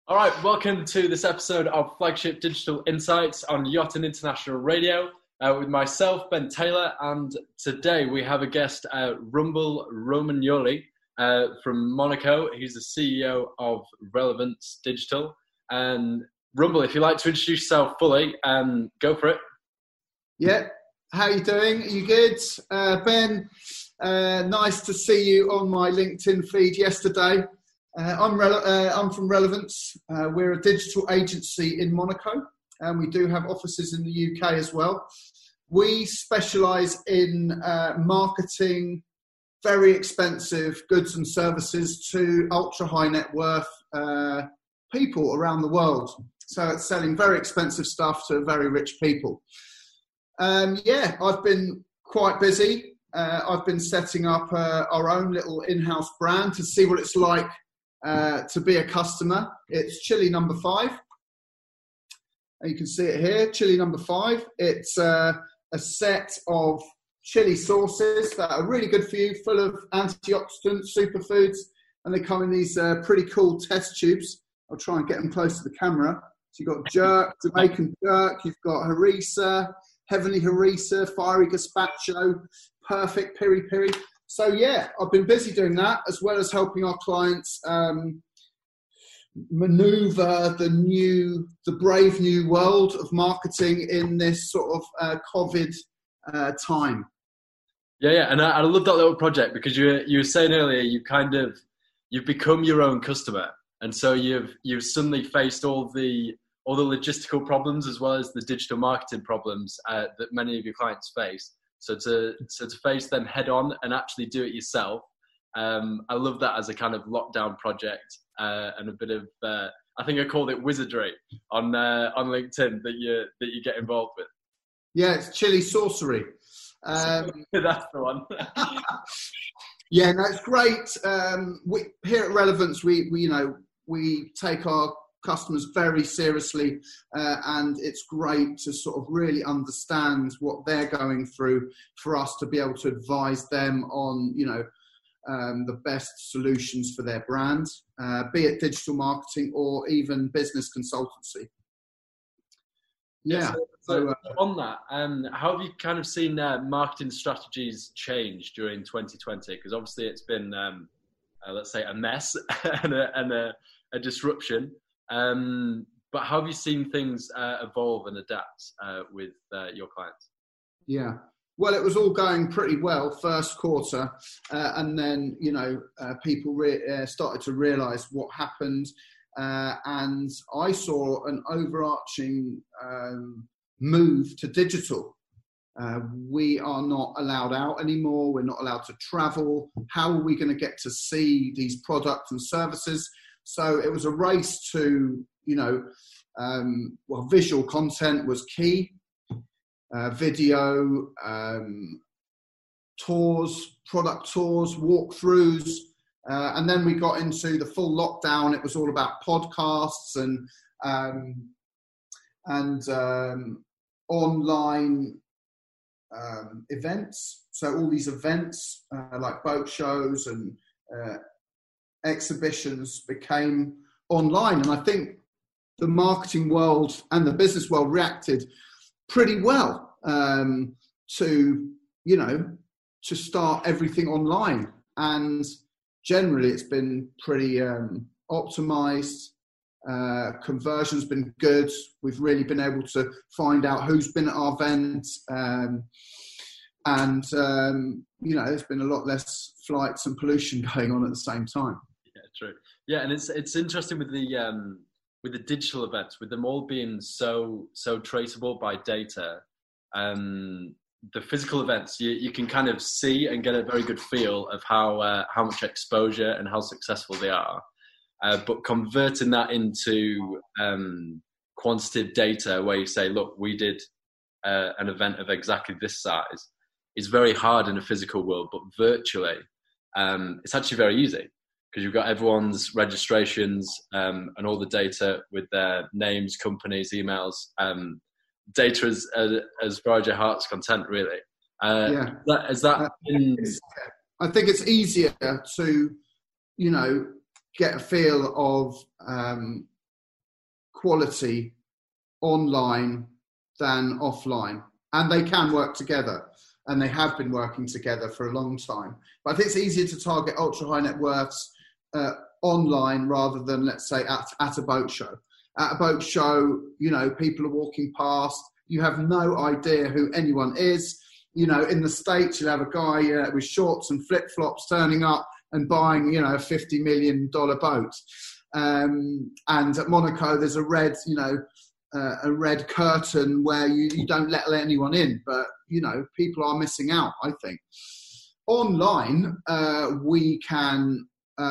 All right, welcome to this episode of Flagship Digital Insights on Yacht and International Radio with myself, Ben Taylor, and today we have a guest, Rumble Romagnoli from Monaco. He's the CEO of Relevance Digital. And Rumble, if you'd like to introduce yourself fully, go for it. Yeah, how are you doing? Are you good? Ben, nice to see you on my LinkedIn feed yesterday. I'm from Relevance. We're a digital agency in Monaco, and we do have offices in the UK as well. We specialise in marketing very expensive goods and services to ultra-high net worth people around the world. So it's selling very expensive stuff to very rich people. I've been quite busy. I've been setting up our own little in-house brand to see what it's like to be a customer. It's Chili Number 5. You can see it here, Chili Number 5. It's a set of chili sauces that are really good for you, full of antioxidants, superfoods, and they come in these pretty cool test tubes. I'll try and get them close to the camera. So you've got jerk, Jamaican jerk, you've got harissa, heavenly harissa, fiery gazpacho, perfect piri piri. So yeah, I've been busy doing that, as well as helping our clients maneuver the brave new world of marketing in this sort of COVID time. Yeah, and I love that little project because you were saying earlier you've become your own customer, and so you've suddenly faced all the logistical problems as well as the digital marketing problems that many of your clients face. So to face them head on and actually do it yourself, I love that as a kind of lockdown project and a bit of I think I called it wizardry on LinkedIn that you get involved with. Yeah, it's chili sorcery. That's the one. Yeah, no, it's great. We here at Relevance, we take our customers very seriously, and it's great to sort of really understand what they're going through for us to be able to advise them on, the best solutions for their brand, be it digital marketing or even business consultancy. Yeah. So on that, how have you kind of seen marketing strategies change during 2020? Because obviously it's been, let's say, a mess and a disruption. But how have you seen things evolve and adapt with your clients? Yeah, well, it was all going pretty well first quarter, and then people started to realise what happened, and I saw an overarching move to digital. We are not allowed out anymore. We're not allowed to travel. How are we going to get to see these products and services? So it was a race to, visual content was key, video, tours, product tours, walkthroughs, and then we got into the full lockdown. It was all about podcasts and online events. So all these events like boat shows and exhibitions became online, and I think the marketing world and the business world reacted pretty well to start everything online, and generally it's been pretty optimized. Conversion's been good. We've really been able to find out who's been at our events, and there's been a lot less flights and pollution going on at the same time. Yeah, true. Yeah, and it's interesting with the digital events, with them all being so traceable by data. The physical events, you can kind of see and get a very good feel of how much exposure and how successful they are. But converting that into quantitative data, where you say, look, we did an event of exactly this size, is very hard in a physical world, but virtually, it's actually very easy. Because you've got everyone's registrations and all the data with their names, companies, emails, data as far as your heart's content, really. I think it's easier to, get a feel of quality online than offline, and they can work together, and they have been working together for a long time. But I think it's easier to target ultra high net worths online rather than, let's say, at a boat show. At a boat show, you know, people are walking past. You have no idea who anyone is. You know, in the States, you'll have a guy with shorts and flip-flops turning up and buying, you know, a $50 million boat. And at Monaco, there's a red curtain where you don't let anyone in. But, you know, people are missing out, I think. Online, we can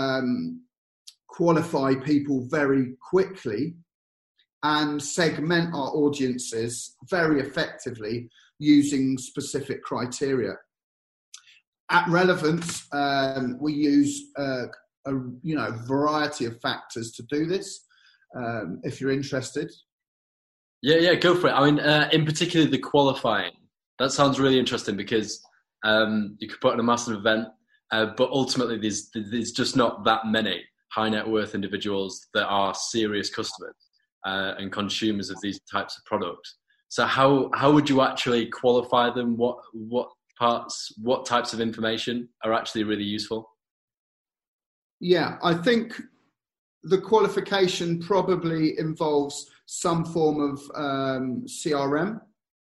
qualify people very quickly and segment our audiences very effectively using specific criteria. At Relevance, we use a variety of factors to do this. If you're interested. Yeah, go for it. I mean, in particular, the qualifying. That sounds really interesting because you could put on a massive event, but ultimately there's just not that many high net worth individuals that are serious customers and consumers of these types of products. So how would you actually qualify them? What types of information are actually really useful? Yeah, I think the qualification probably involves some form of CRM.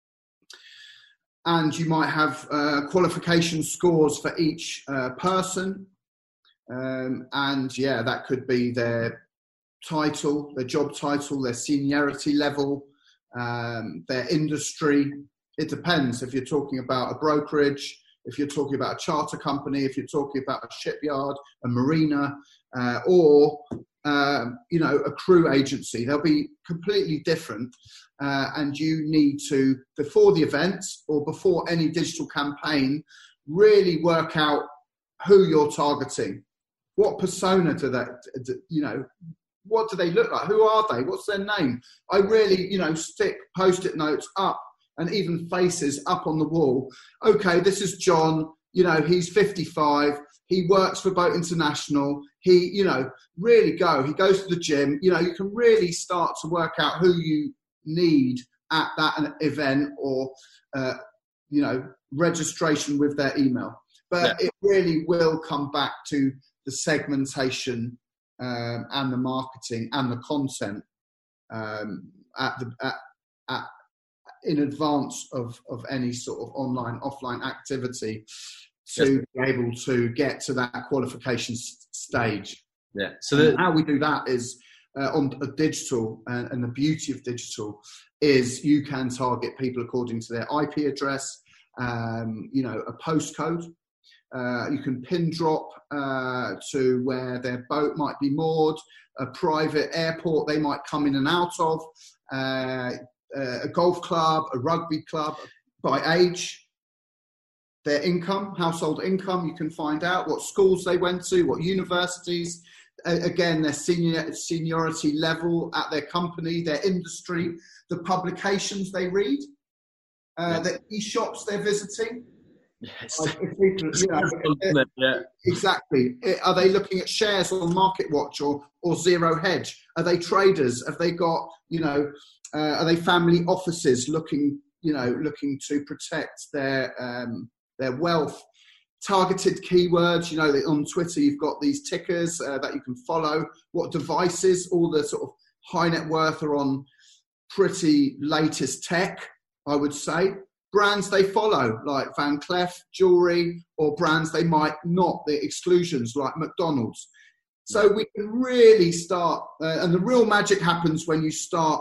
And you might have qualification scores for each person. And yeah, that could be their title, their job title, their seniority level, their industry. It depends if you're talking about a brokerage, if you're talking about a charter company, if you're talking about a shipyard, a marina, or a crew agency. They'll be completely different. And you need to, before the event or before any digital campaign, really work out who you're targeting. What persona do they, what do they look like? Who are they? What's their name? I really, stick Post-it notes up and even faces up on the wall. Okay, this is John. He's 55. He works for Boat International. He, really go. He goes to the gym. You can really start to work out who you need at that event or, registration with their email. But It really will come back to the segmentation and the marketing and the content in advance of any sort of online, offline activity to be able to get to that qualification stage. Yeah. So how we do that is on a digital, and the beauty of digital is you can target people according to their IP address, a postcode. You can pin drop to where their boat might be moored, a private airport they might come in and out of, a golf club, a rugby club, by age, their income, household income. You can find out what schools they went to, what universities, again, their seniority level at their company, their industry, the publications they read, the e-shops they're visiting. Yes. Exactly. Are they looking at shares on MarketWatch or Zero Hedge? Are they traders? Have they got, are they family offices looking to protect their wealth? Targeted keywords, on Twitter you've got these tickers that you can follow. What devices? All the sort of high net worth are on pretty latest tech, I would say. Brands they follow, like Van Cleef jewelry, or brands they might not, the exclusions like McDonald's. So we can really start, and the real magic happens when you start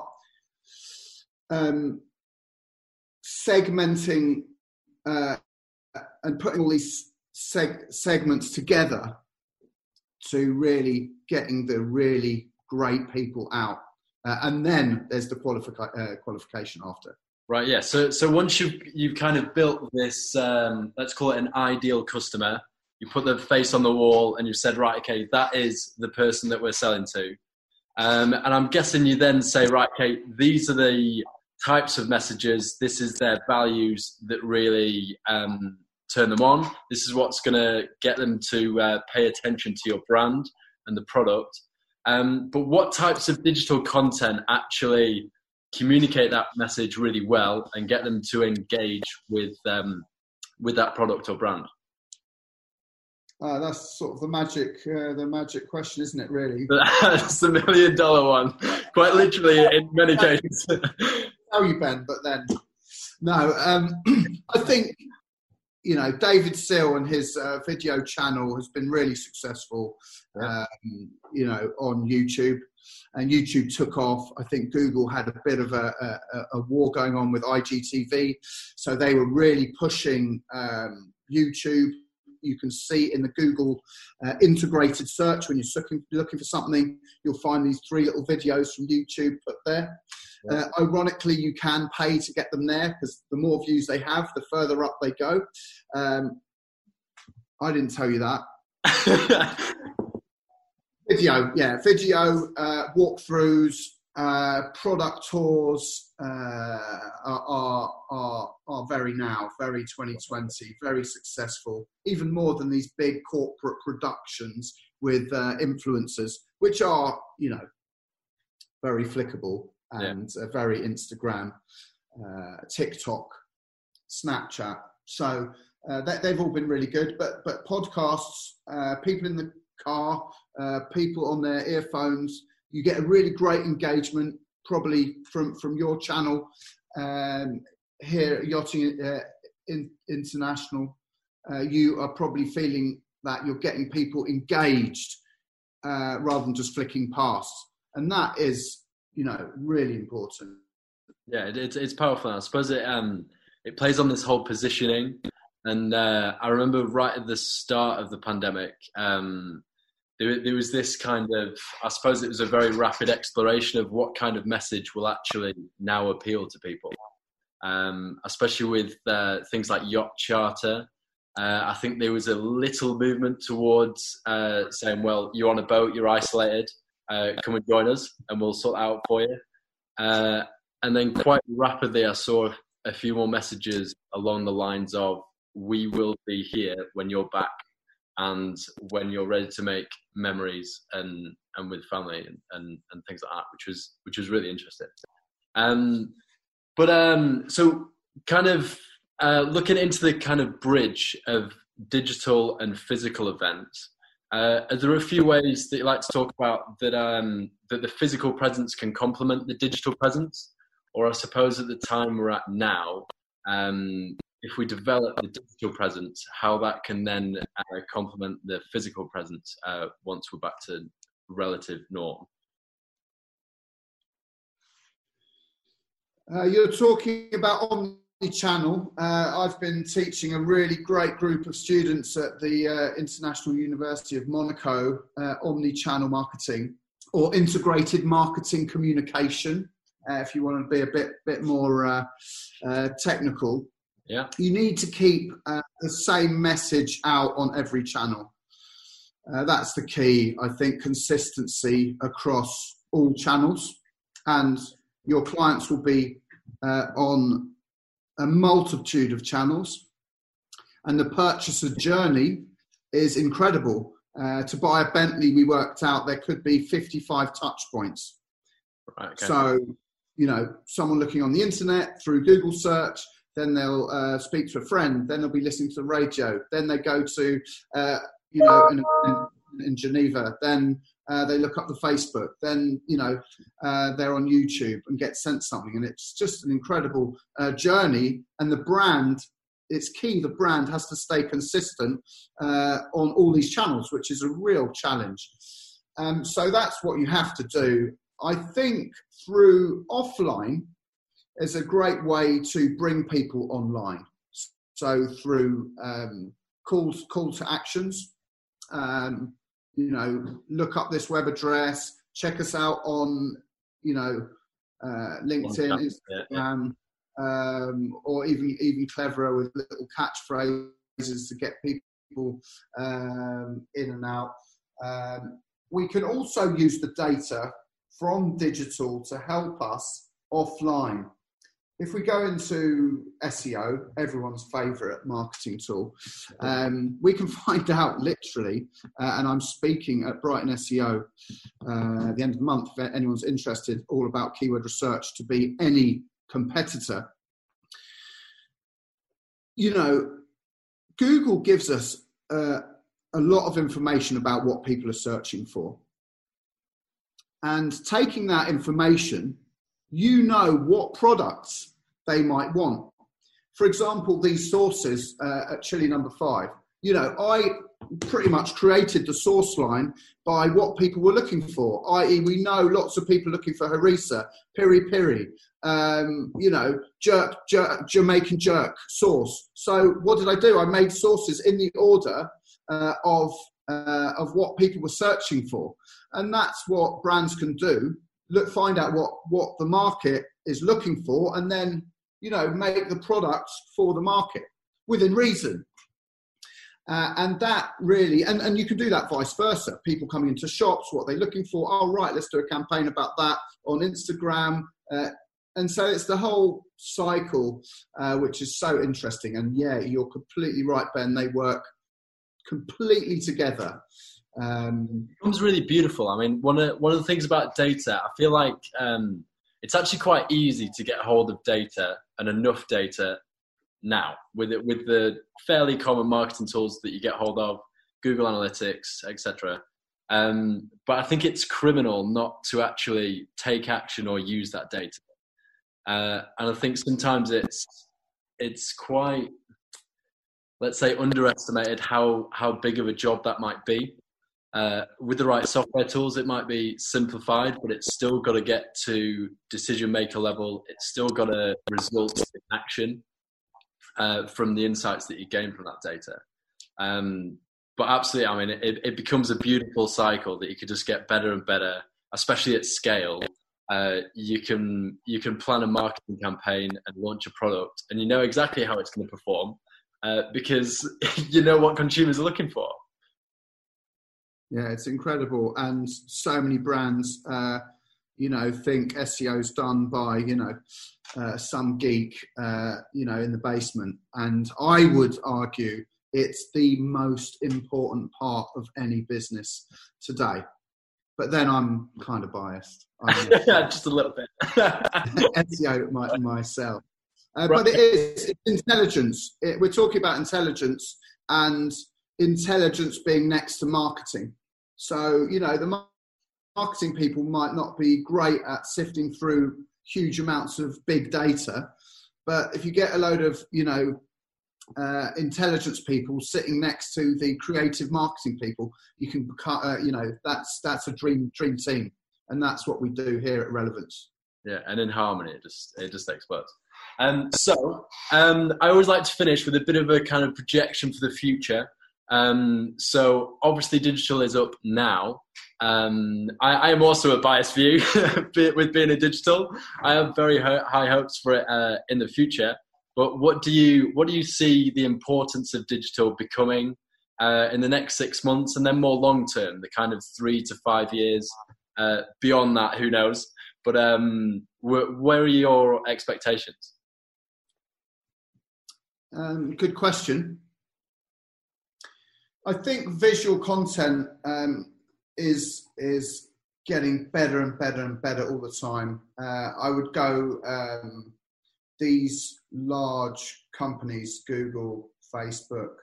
segmenting and putting all these segments together to really getting the really great people out. And then there's the qualification after. Right, yeah. So once you've kind of built this, let's call it an ideal customer, you put the face on the wall and you've said, right, okay, that is the person that we're selling to. And I'm guessing you then say, right, okay, these are the types of messages. This is their values that really turn them on. This is what's going to get them to pay attention to your brand and the product. But what types of digital content actually communicate that message really well and get them to engage with that product or brand? That's sort of the magic question, isn't it? Really, that's the $1 million one. Quite literally, in many cases. Tell you, Ben, but then no. I think David Seal and his video channel has been really successful. On YouTube, and YouTube took off. I think Google had a bit of a war going on with IGTV, so they were really pushing YouTube. You can see in the Google integrated search, when you're looking for something, you'll find these 3 little videos from YouTube put there. Yeah. Ironically, you can pay to get them there, because the more views they have, the further up they go. I didn't tell you that. Video, walkthroughs, product tours are very 2020, very successful, even more than these big corporate productions with influencers, which are, very flickable and very Instagram, TikTok, Snapchat. So they've all been really good, but podcasts, people in the car, people on their earphones, you get a really great engagement, probably from your channel here at Yachting International. You are probably feeling that you're getting people engaged rather than just flicking past, and that is, really important. Yeah, it's powerful. I suppose it plays on this whole positioning, and I remember right at the start of the pandemic. There was this kind of, I suppose it was a very rapid exploration of what kind of message will actually now appeal to people, especially with things like Yacht Charter. I think there was a little movement towards saying, well, you're on a boat, you're isolated, come and join us and we'll sort it out for you. And then quite rapidly I saw a few more messages along the lines of, we will be here when you're back, and when you're ready to make memories and with family and things like that, which was really interesting. So kind of looking into the kind of bridge of digital and physical events, are there a few ways that you like to talk about that that the physical presence can complement the digital presence? Or I suppose at the time we're at now, if we develop the digital presence, how that can then complement the physical presence once we're back to relative norm. You're talking about omni-channel. I've been teaching a really great group of students at the International University of Monaco, omni-channel marketing, or integrated marketing communication, if you want to be a bit more technical. Yeah, you need to keep the same message out on every channel. That's the key, I think, consistency across all channels. And your clients will be on a multitude of channels. And the purchaser journey is incredible. To buy a Bentley, we worked out there could be 55 touch points. Right, okay. So, someone looking on the internet through Google search, then they'll speak to a friend, then they'll be listening to the radio, then they go to, in Geneva, then they look up the Facebook, then, they're on YouTube and get sent something. And it's just an incredible journey. And the brand, it's key, the brand has to stay consistent on all these channels, which is a real challenge. So that's what you have to do. I think through offline is a great way to bring people online. So through call to actions, look up this web address, check us out on, LinkedIn, Instagram, or even cleverer with little catchphrases to get people in and out. We can also use the data from digital to help us offline. if we go into SEO, everyone's favourite marketing tool, we can find out literally, and I'm speaking at Brighton SEO at the end of the month, if anyone's interested, all about keyword research to be any competitor. You know, Google gives us a lot of information about what people are searching for. And taking that information, you know what products they might want. For example, these sources at Chili Number 5, you know, I pretty much created the source line by what people were looking for, i.e. we know lots of people looking for harissa, piri piri, you know, jerk, Jamaican jerk sauce. So what did I do? I made sources in the order of what people were searching for. And that's what brands can do. Find out what the market is looking for, and then, you know, make the products for the market within reason. And that really, and you can do that vice versa. People coming into shops, what they're looking for. Oh, right, let's do a campaign about that on Instagram. And so it's the whole cycle, which is so interesting. And yeah, you're completely right, Ben. They work completely together. It becomes really beautiful. I mean, one of the things about data, I feel like it's actually quite easy to get hold of data and enough data now with the fairly common marketing tools that you get hold of, Google Analytics, etc. But I think it's criminal not to actually take action or use that data. And I think sometimes it's quite, let's say, underestimated how big of a job that might be. With the right software tools, it might be simplified, but it's still got to get to decision maker level. It's still got to result in action from the insights that you gain from that data. But absolutely, I mean, it becomes a beautiful cycle that you could just get better and better, especially at scale. You can plan a marketing campaign and launch a product, and you know exactly how it's going to perform because you know what consumers are looking for. Yeah, it's incredible. And so many brands, you know, think SEO is done by, you know, some geek, you know, in the basement. And I would argue it's the most important part of any business today. But then I'm kind of biased. Just a little bit. SEO myself. Right. But it's intelligence. We're talking about intelligence, and intelligence being next to marketing. So, you know, the marketing people might not be great at sifting through huge amounts of big data, but if you get a load of, you know, intelligence people sitting next to the creative marketing people, you can, you know, that's a dream team, and that's what we do here at Relevance. Yeah, and in harmony, it just explodes. So I always like to finish with a bit of a kind of projection for the future. So obviously digital is up now. I am also a biased view with being a digital. I have very high hopes for it in the future. But what do you see the importance of digital becoming in the next 6 months, and then more long term, the kind of 3 to 5 years beyond that? Who knows? But where are your expectations? Good question. I think visual content is getting better and better and better all the time. I would go these large companies, Google, Facebook,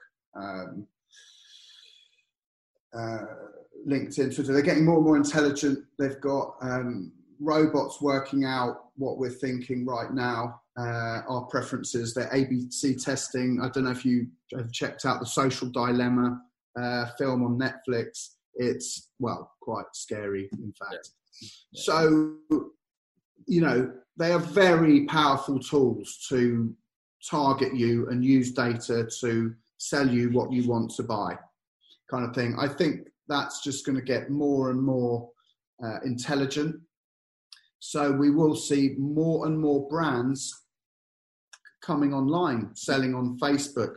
LinkedIn, Twitter, they're getting more and more intelligent. They've got robots working out what we're thinking right now, our preferences, their ABC testing. I don't know if you have checked out The Social Dilemma film on Netflix. It's, well, quite scary, in fact. Yeah. So, you know, they are very powerful tools to target you and use data to sell you what you want to buy, kind of thing. I think that's just going to get more and more intelligent. So we will see more and more brands coming online, selling on Facebook,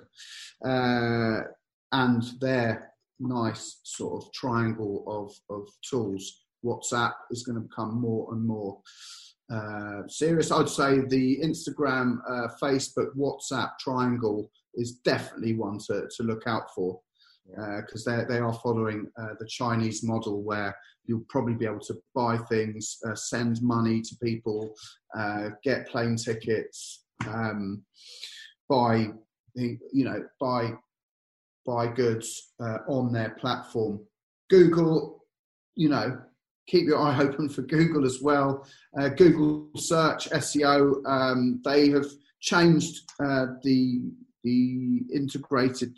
and their nice sort of triangle of tools. WhatsApp is going to become more and more serious. I'd say the Instagram, Facebook, WhatsApp triangle is definitely one to look out for, because they are following the Chinese model, where you'll probably be able to buy things, send money to people, get plane tickets, buy goods on their platform. Google, keep your eye open for Google as well. Google search, SEO, they have changed the integrated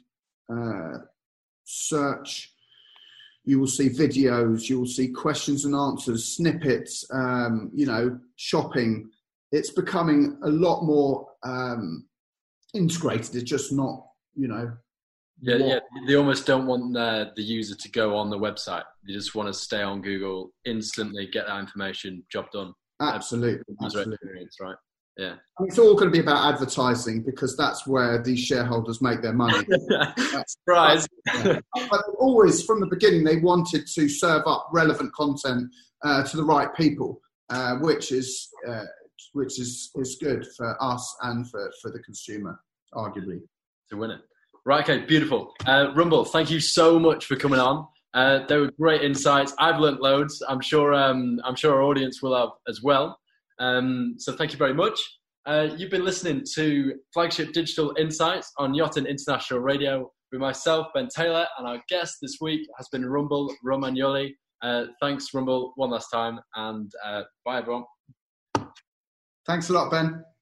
search. You will see videos, you will see questions and answers, snippets, shopping. It's becoming a lot more integrated. It's just not, Yeah, they almost don't want the user to go on the website. They just want to stay on Google, instantly get that information, job done. Absolutely. Experience, right? Yeah. It's all going to be about advertising, because that's where these shareholders make their money. Surprise. But always, from the beginning, they wanted to serve up relevant content to the right people, which is good for us and for the consumer, arguably. To win it. Right, okay, beautiful. Rumble, thank you so much for coming on. They were great insights. I've learnt loads. I'm sure our audience will have as well. So thank you very much. You've been listening to Flagship Digital Insights on Yachting International Radio with myself, Ben Taylor, and our guest this week has been Rumble Romagnoli. Thanks, Rumble, one last time, and bye, everyone. Thanks a lot, Ben.